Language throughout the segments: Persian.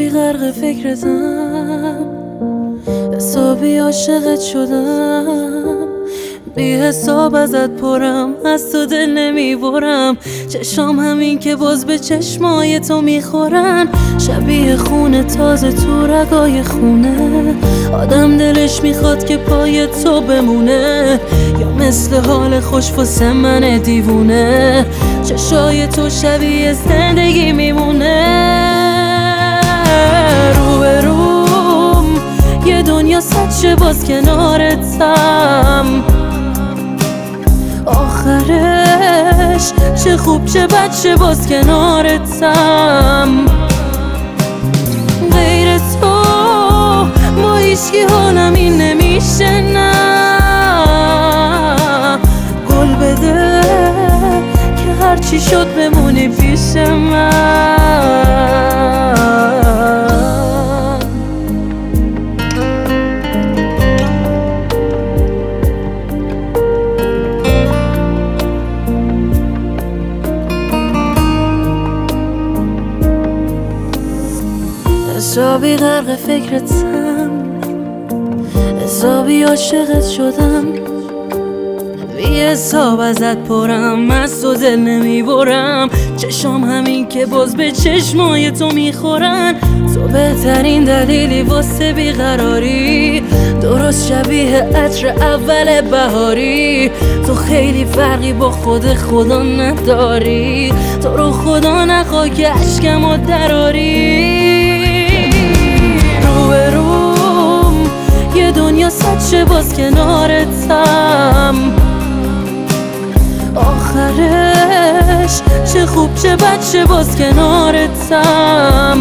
غرق فکرتم، حسابی عاشقت شدم، بی حساب ازت پرم، از تو دل نمیبرم. چشام همین که باز به چشمای تو میخورن، شبیه خون تازه تو رگای خونه. آدم دلش میخواد که پای تو بمونه، یا مثل حال خوش واسه من دیوونه. چشای تو شبیه زندگی میمونه. رو به روم یه دنیا سچه باز کنارتم، آخرش چه خوب چه بد چه باز کنارتم. غیر تو با هیچکی حالم این نمیشه، نه گل بده که هرچی شد بمونی پیش من. حسابی غرق فکرتم، حسابی عاشقت شدم، بی حساب ازت پرم، از تو دل نمیبرم. چشام همین که باز به چشمای تو میخورن، تو بهترین دلیلی واسه بیقراری، درست شبیه عطر اول بهاری. تو خیلی فرقی با خدا نداری، تو رو خدا نخوا که اشکمو دراری. یه دنیا سچه باز کنارتم، آخرش چه خوب چه بد چه باز کنارتم.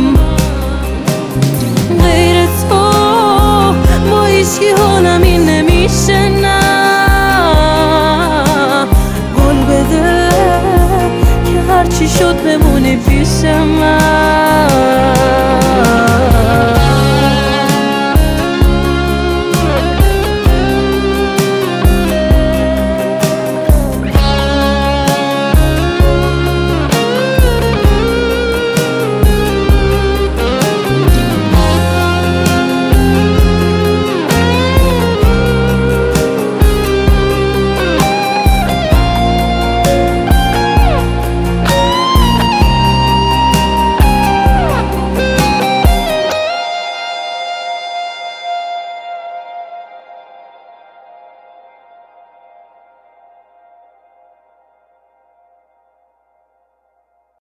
غیر تو با هیچکی حالم این نمیشه، نه